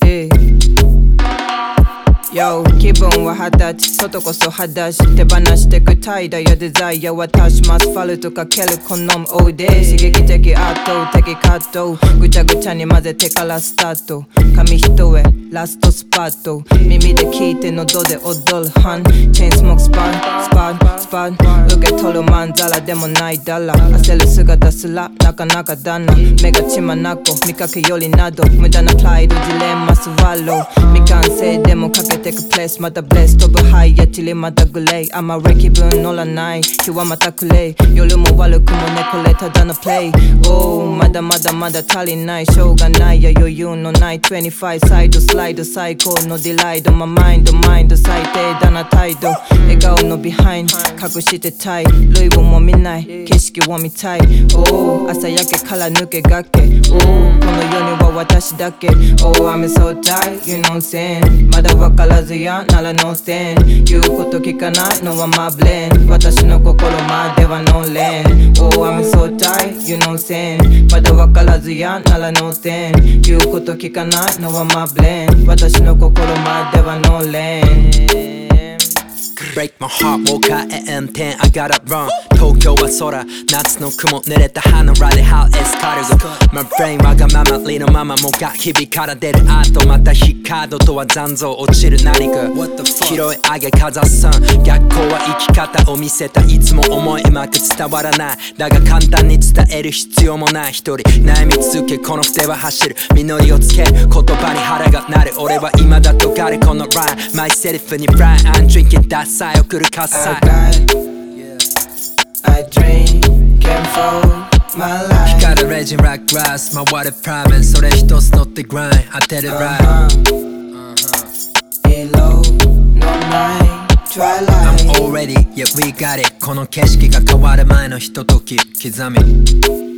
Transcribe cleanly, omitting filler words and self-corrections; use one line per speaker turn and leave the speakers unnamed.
てYo 気分は20歳外こそ裸足手放してく怠惰やデザイア渡しますファルトかける好むおいで刺激的圧倒的葛藤ぐちゃぐちゃに混ぜてからスタート紙一重ラストスパット耳で聞いて喉で踊るハンチェーンスモークスパンスパンスパン受け取るまんざらでもないダラ焦る姿すらなかなかだな目が血まなこ見かけよりなど無駄なプライドジレンマスワロー未完成でもかけてくプレスまたブレス飛ぶハイやチリまたグレイあまり気分乗らない日はまたクレイ夜も悪くもねこれただのプレイおまだまだまだ足りないしょうがないや余裕のない25サイドスライド最高のディライドマインド最低だな態度笑顔のビハインド隠してたい類をも見ない景色を見たいお朝焼けから抜けがけおこの世には私だけ Oh I'm so tired you know what I'm saying まだ分からずやなら no stand 言うこと聞かないのはまあブレン私の心までは no land Oh I'm so tired you know what I'm saying まだ分からずやなら no stand 言うこと聞かないのはまあブレン私の心までは no land
Break my heart ウォーカー AM10 I gotta run 東京は空夏の雲濡れた花らでハウエスカルゴ My brain わがまま理のままもが日々から出るアートまたヒカードとは残像落ちる何か拾い上げかざす逆光は生き方を見せたいつも思いうまく伝わらないだが簡単に伝える必要もない一人悩み続けこの筆は走る実りをつけ言葉に腹が鳴る俺は今だとガレこのラインマイセリフにフライ I'm drinking ダサい送る喝采
I drink can't fold my life
光るレジンラックグラス回るプライメンそれ一つ乗ってグライン当てるライ
ン Low no night try life
I'm all ready yeah we got it この景色が変わる前のひととき刻み